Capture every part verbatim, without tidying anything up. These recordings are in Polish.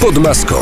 Pod maską.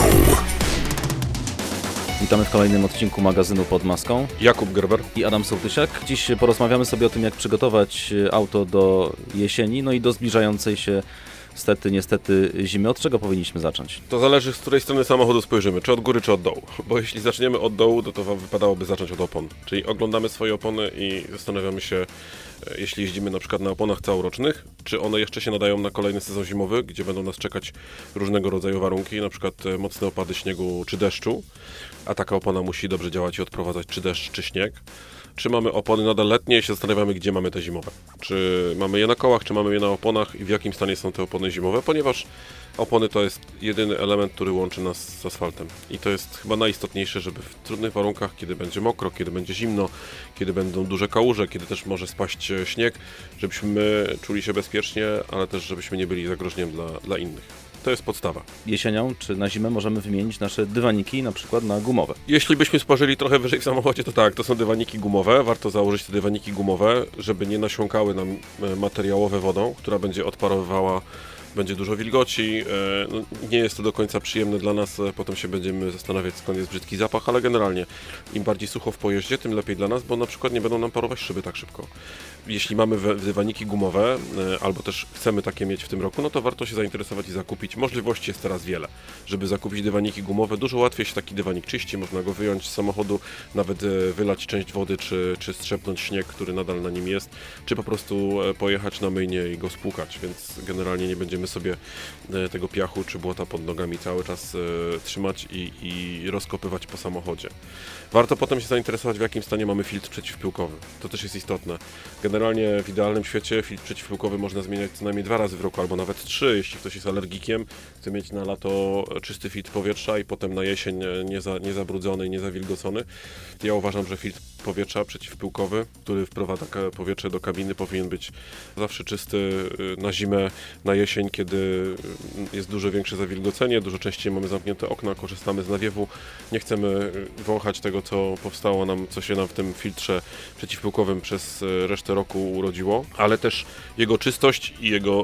Witamy w kolejnym odcinku magazynu Pod maską. Jakub Gerber I Adam Sołtysiak. Dziś porozmawiamy sobie o tym, jak przygotować auto do jesieni, no i do zbliżającej się Stety, niestety zimy. Od czego powinniśmy zacząć? To zależy, z której strony samochodu spojrzymy, czy od góry, czy od dołu. Bo jeśli zaczniemy od dołu, to, to wypadałoby zacząć od opon. Czyli oglądamy swoje opony i zastanawiamy się, jeśli jeździmy na przykład na oponach całorocznych, czy one jeszcze się nadają na kolejny sezon zimowy, gdzie będą nas czekać różnego rodzaju warunki, na przykład mocne opady śniegu czy deszczu, a taka opona musi dobrze działać i odprowadzać czy deszcz, czy śnieg. Czy mamy opony nadal letnie i się zastanawiamy, gdzie mamy te zimowe. Czy mamy je na kołach, czy mamy je na oponach i w jakim stanie są te opony zimowe, ponieważ opony to jest jedyny element, który łączy nas z asfaltem. I to jest chyba najistotniejsze, żeby w trudnych warunkach, kiedy będzie mokro, kiedy będzie zimno, kiedy będą duże kałuże, kiedy też może spaść śnieg, żebyśmy czuli się bezpiecznie, ale też żebyśmy nie byli zagrożeniem dla, dla innych. To jest podstawa. Jesienią czy na zimę możemy wymienić nasze dywaniki na przykład na gumowe. Jeśli byśmy spożyli trochę wyżej w samochodzie, to tak, to są dywaniki gumowe. Warto założyć te dywaniki gumowe, żeby nie nasiąkały nam materiałowe wodą, która będzie odparowywała, będzie dużo wilgoci. No, nie jest to do końca przyjemne dla nas, potem się będziemy zastanawiać, skąd jest brzydki zapach, ale generalnie im bardziej sucho w pojeździe, tym lepiej dla nas, bo na przykład nie będą nam parować szyby tak szybko. Jeśli mamy dywaniki gumowe, albo też chcemy takie mieć w tym roku, no to warto się zainteresować i zakupić. Możliwości jest teraz wiele, żeby zakupić dywaniki gumowe. Dużo łatwiej się taki dywanik czyści, można go wyjąć z samochodu, nawet wylać część wody, czy, czy strzepnąć śnieg, który nadal na nim jest, czy po prostu pojechać na myjnię i go spłukać, więc generalnie nie będziemy sobie tego piachu czy błota pod nogami cały czas trzymać i, i rozkopywać po samochodzie. Warto potem się zainteresować, w jakim stanie mamy filtr przeciwpyłkowy. To też jest istotne. Generalnie w idealnym świecie filtr przeciwpyłkowy można zmieniać co najmniej dwa razy w roku, albo nawet trzy, jeśli ktoś jest alergikiem, chce mieć na lato czysty filtr powietrza i potem na jesień nieza, niezabrudzony i niezawilgocony. Ja uważam, że filtr powietrza przeciwpyłkowy, który wprowadza powietrze do kabiny, powinien być zawsze czysty na zimę, na jesień, kiedy jest dużo większe zawilgocenie, dużo częściej mamy zamknięte okna, korzystamy z nawiewu, nie chcemy wąchać tego, co powstało nam, co się nam w tym filtrze przeciwpyłkowym przez resztę roku urodziło, ale też jego czystość i jego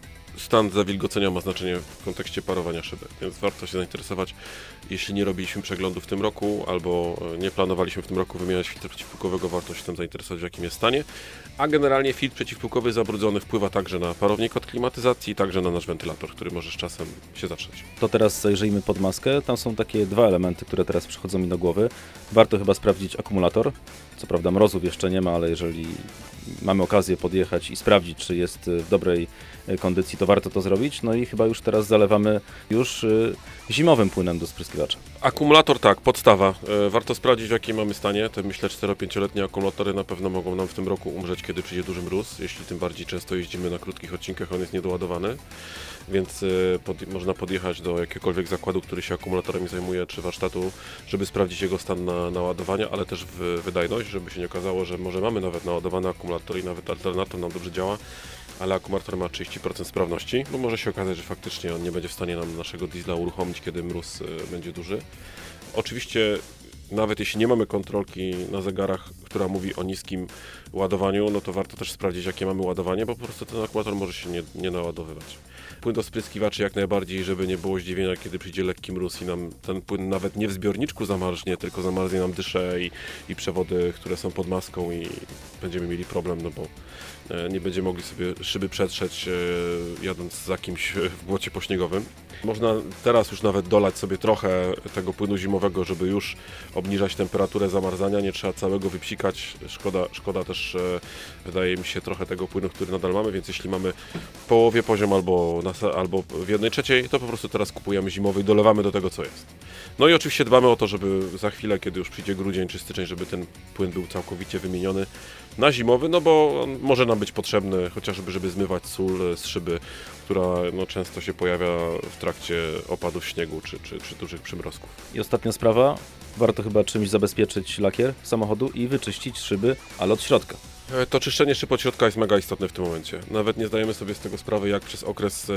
stan zawilgocenia ma znaczenie w kontekście parowania szyby, więc warto się zainteresować, jeśli nie robiliśmy przeglądu w tym roku, albo nie planowaliśmy w tym roku wymieniać filtru przeciwpyłkowego, warto się tym zainteresować, w jakim jest stanie, a generalnie filtr przeciwpyłkowy zabrudzony wpływa także na parownik od klimatyzacji, także na nasz wentylator, który może z czasem się zatrzeć. To teraz zajrzyjmy pod maskę. Tam są takie dwa elementy, które teraz przychodzą mi do głowy. Warto chyba sprawdzić akumulator. Co prawda mrozów jeszcze nie ma, ale jeżeli mamy okazję podjechać i sprawdzić, czy jest w dobrej kondycji, to warto to zrobić. No i chyba już teraz zalewamy już zimowym płynem do spryskiwacza. Akumulator tak, podstawa. Warto sprawdzić, w jakim mamy stanie. Te myślę cztero-pięcioletnie akumulatory na pewno mogą nam w tym roku umrzeć, kiedy przyjdzie duży mróz. Jeśli tym bardziej często jeździmy na krótkich odcinkach, on jest niedoładowany. Więc pod, można podjechać do jakiegokolwiek zakładu, który się akumulatorami zajmuje, czy warsztatu, żeby sprawdzić jego stan na, naładowania, ale też w wydajność, żeby się nie okazało, że może mamy nawet naładowany akumulator i nawet alternator nam dobrze działa, ale akumulator ma trzydzieści procent sprawności, bo może się okazać, że faktycznie on nie będzie w stanie nam naszego diesla uruchomić, kiedy mróz będzie duży. Oczywiście nawet jeśli nie mamy kontrolki na zegarach, która mówi o niskim ładowaniu, no to warto też sprawdzić, jakie mamy ładowanie, bo po prostu ten akumulator może się nie, nie naładowywać. Płyn do spryskiwaczy jak najbardziej, żeby nie było zdziwienia, kiedy przyjdzie lekki mróz i nam ten płyn nawet nie w zbiorniczku zamarznie, tylko zamarznie nam dysze i, i przewody, które są pod maską i będziemy mieli problem, no bo nie będziemy mogli sobie szyby przetrzeć jadąc za kimś w błocie pośniegowym. Można teraz już nawet dolać sobie trochę tego płynu zimowego, żeby już obniżać temperaturę zamarzania, nie trzeba całego wypsikać. Szkoda, szkoda też, wydaje mi się, trochę tego płynu, który nadal mamy, więc jeśli mamy w połowie poziom albo, na, albo w jednej trzeciej, to po prostu teraz kupujemy zimowy i dolewamy do tego, co jest. No i oczywiście dbamy o to, żeby za chwilę, kiedy już przyjdzie grudzień czy styczeń, żeby ten płyn był całkowicie wymieniony na zimowy, no bo on może nam być potrzebny chociażby, żeby zmywać sól z szyby, która no, często się pojawia w trakcie opadów śniegu czy, czy, czy dużych przymrozków. I ostatnia sprawa, warto chyba czymś zabezpieczyć lakier samochodu i wyczyścić szyby, ale od środka. To czyszczenie szyb od środka jest mega istotne w tym momencie. Nawet nie zdajemy sobie z tego sprawy, jak przez okres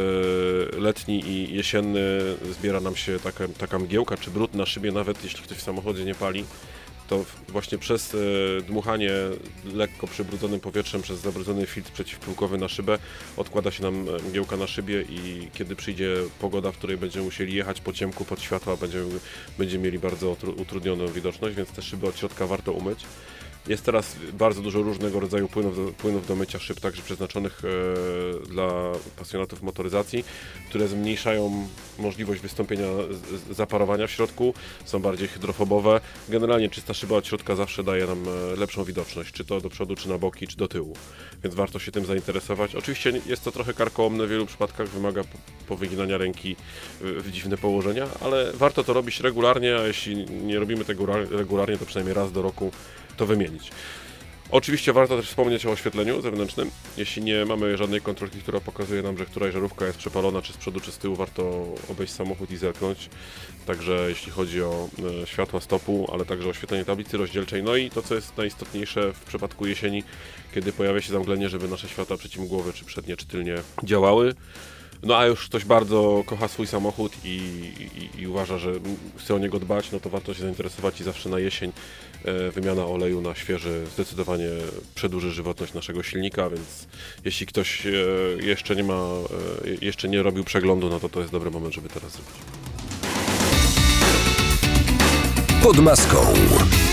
letni i jesienny zbiera nam się taka, taka mgiełka czy brud na szybie, nawet jeśli ktoś w samochodzie nie pali. to właśnie przez e, dmuchanie lekko przybrudzonym powietrzem, przez zabrudzony filtr przeciwpyłkowy na szybę odkłada się nam mgiełka na szybie i kiedy przyjdzie pogoda, w której będziemy musieli jechać po ciemku, pod światła, będziemy, będziemy mieli bardzo utrudnioną widoczność, więc te szyby od środka warto umyć. Jest teraz bardzo dużo różnego rodzaju płynów do, płynów do mycia szyb, także przeznaczonych e, dla pasjonatów motoryzacji, które zmniejszają możliwość wystąpienia z, z zaparowania w środku, są bardziej hydrofobowe. Generalnie czysta szyba od środka zawsze daje nam e, lepszą widoczność, czy to do przodu, czy na boki, czy do tyłu, więc warto się tym zainteresować. Oczywiście jest to trochę karkołomne w wielu przypadkach, wymaga powyginania ręki w, w dziwne położenia, ale warto to robić regularnie, a jeśli nie robimy tego regularnie, to przynajmniej raz do roku to wymienić. Oczywiście warto też wspomnieć o oświetleniu zewnętrznym. Jeśli nie mamy żadnej kontrolki, która pokazuje nam, że któraś żarówka jest przepalona, czy z przodu, czy z tyłu, warto obejść samochód i zerknąć. Także jeśli chodzi o e, światła stopu, ale także oświetlenie tablicy rozdzielczej. No i to, co jest najistotniejsze w przypadku jesieni, kiedy pojawia się zamglenie, żeby nasze światła przeciwmgłowe, czy przednie, czy tylnie działały. No a już ktoś bardzo kocha swój samochód i, i, i uważa, że chce o niego dbać, no to warto się zainteresować i zawsze na jesień e, wymiana oleju na świeży zdecydowanie przedłuży żywotność naszego silnika, więc jeśli ktoś e, jeszcze nie ma, e, jeszcze nie robił przeglądu, no to to jest dobry moment, żeby teraz zrobić. Pod maską.